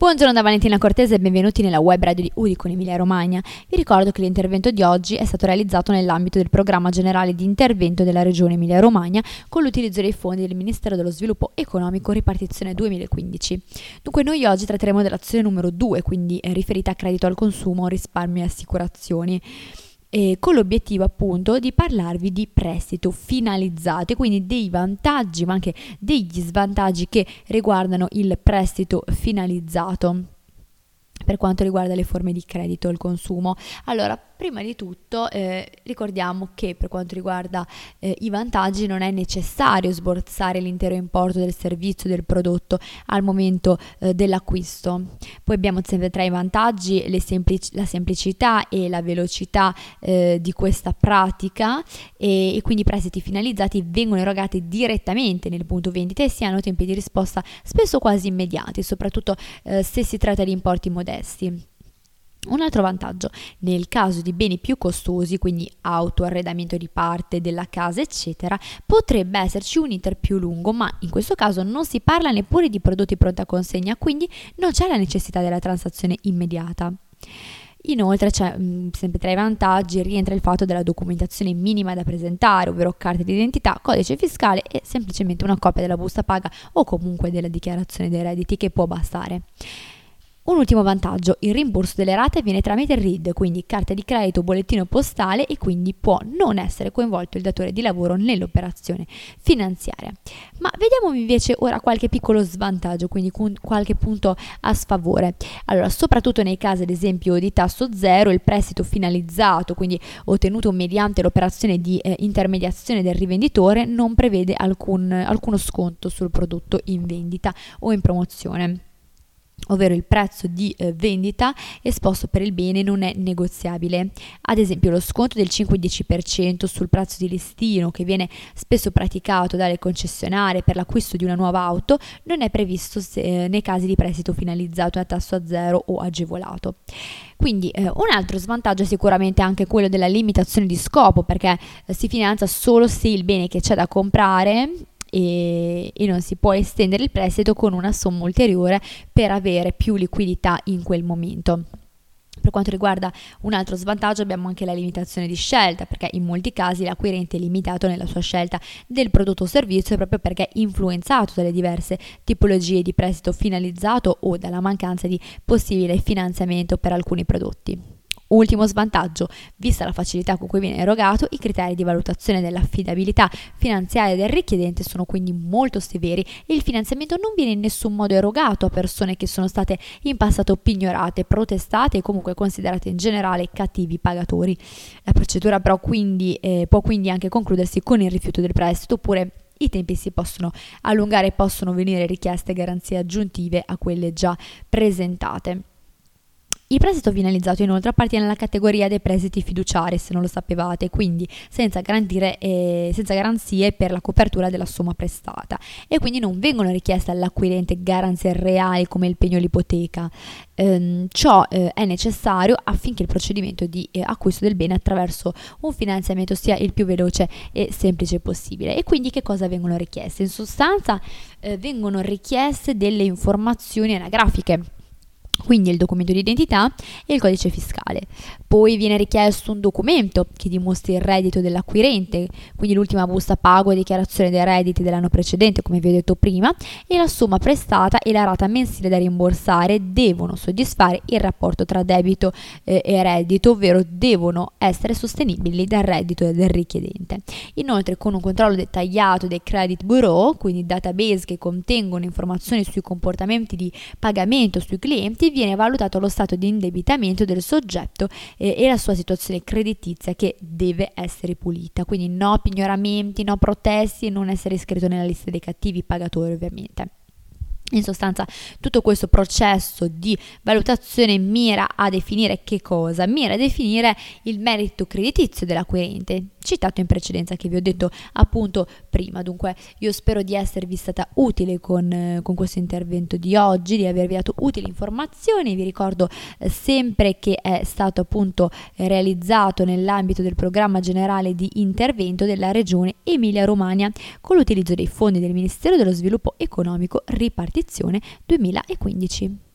Buongiorno da Valentina Cortese e benvenuti nella web radio di Udicon Emilia Romagna. Vi ricordo che l'intervento di oggi è stato realizzato nell'ambito del programma generale di intervento della Regione Emilia Romagna con l'utilizzo dei fondi del Ministero dello Sviluppo Economico ripartizione 2015. Dunque noi oggi tratteremo dell'azione numero 2, quindi riferita a credito al consumo, risparmio e assicurazioni. Con l'obiettivo appunto di parlarvi di prestito finalizzato e quindi dei vantaggi ma anche degli svantaggi che riguardano il prestito finalizzato per quanto riguarda le forme di credito al consumo. Allora, prima di tutto ricordiamo che per quanto riguarda i vantaggi non è necessario sborsare l'intero importo del servizio del prodotto al momento dell'acquisto. Poi abbiamo sempre tra i vantaggi la semplicità e la velocità di questa pratica e quindi i prestiti finalizzati vengono erogati direttamente nel punto vendita e si hanno tempi di risposta spesso quasi immediati, soprattutto se si tratta di importi modesti. Un altro vantaggio, nel caso di beni più costosi, quindi auto, arredamento di parte della casa, eccetera, potrebbe esserci un iter più lungo, ma in questo caso non si parla neppure di prodotti pronta consegna, quindi non c'è la necessità della transazione immediata. Inoltre sempre tra i vantaggi rientra il fatto della documentazione minima da presentare, ovvero carta d'identità, codice fiscale e semplicemente una copia della busta paga o comunque della dichiarazione dei redditi che può bastare. Un ultimo vantaggio, il rimborso delle rate avviene tramite RID, quindi carta di credito o bollettino postale e quindi può non essere coinvolto il datore di lavoro nell'operazione finanziaria. Ma vediamo invece ora qualche piccolo svantaggio, quindi qualche punto a sfavore. Allora, soprattutto nei casi ad esempio di tasso zero, il prestito finalizzato, quindi ottenuto mediante l'operazione di intermediazione del rivenditore, non prevede alcuno sconto sul prodotto in vendita o in promozione, ovvero il prezzo di vendita esposto per il bene non è negoziabile. Ad esempio lo sconto del 5-10% sul prezzo di listino che viene spesso praticato dalle concessionarie per l'acquisto di una nuova auto non è previsto nei casi di prestito finalizzato a tasso a zero o agevolato. Quindi un altro svantaggio è sicuramente anche quello della limitazione di scopo, perché si finanzia solo se il bene che c'è da comprare e non si può estendere il prestito con una somma ulteriore per avere più liquidità in quel momento. Per quanto riguarda un altro svantaggio abbiamo anche la limitazione di scelta, perché in molti casi l'acquirente è limitato nella sua scelta del prodotto o servizio proprio perché è influenzato dalle diverse tipologie di prestito finalizzato o dalla mancanza di possibile finanziamento per alcuni prodotti. Ultimo svantaggio, vista la facilità con cui viene erogato, i criteri di valutazione dell'affidabilità finanziaria del richiedente sono quindi molto severi e il finanziamento non viene in nessun modo erogato a persone che sono state in passato pignorate, protestate e comunque considerate in generale cattivi pagatori. La procedura però può quindi anche concludersi con il rifiuto del prestito oppure i tempi si possono allungare e possono venire richieste garanzie aggiuntive a quelle già presentate. Il prestito finalizzato inoltre appartiene alla categoria dei prestiti fiduciari, se non lo sapevate, quindi senza garanzie per la copertura della somma prestata e quindi non vengono richieste all'acquirente garanzie reali come il pegno o l'ipoteca. Ciò è necessario affinché il procedimento di acquisto del bene attraverso un finanziamento sia il più veloce e semplice possibile. E quindi che cosa vengono richieste? In sostanza vengono richieste delle informazioni anagrafiche, quindi il documento di identità e il codice fiscale. Poi viene richiesto un documento che dimostri il reddito dell'acquirente, quindi l'ultima busta pago e dichiarazione dei redditi dell'anno precedente, come vi ho detto prima, e la somma prestata e la rata mensile da rimborsare devono soddisfare il rapporto tra debito e reddito, ovvero devono essere sostenibili dal reddito del richiedente. Inoltre, con un controllo dettagliato dei credit bureau, quindi database che contengono informazioni sui comportamenti di pagamento sui clienti, viene valutato lo stato di indebitamento del soggetto e la sua situazione creditizia che deve essere pulita, quindi no pignoramenti, no protesti e non essere iscritto nella lista dei cattivi pagatori ovviamente. In sostanza tutto questo processo di valutazione mira a definire che cosa? Mira a definire il merito creditizio dell'acquirente, citato in precedenza che vi ho detto appunto prima. Dunque io spero di esservi stata utile con questo intervento di oggi, di avervi dato utili informazioni. Vi ricordo sempre che è stato appunto realizzato nell'ambito del programma generale di intervento della Regione Emilia Romagna con l'utilizzo dei fondi del Ministero dello Sviluppo Economico ripartizione 2015.